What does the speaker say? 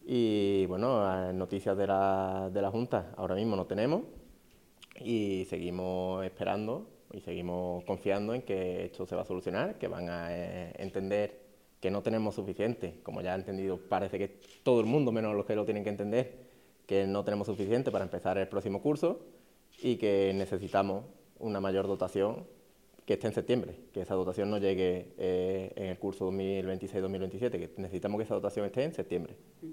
Y bueno, noticias de la Junta ahora mismo no tenemos y seguimos esperando y seguimos confiando en que esto se va a solucionar, que van a entender que no tenemos suficiente, como ya ha entendido parece que todo el mundo, menos los que lo tienen que entender, que no tenemos suficiente para empezar el próximo curso y que necesitamos una mayor dotación que esté en septiembre, que esa dotación no llegue en el curso 2026-2027, que necesitamos que esa dotación esté en septiembre.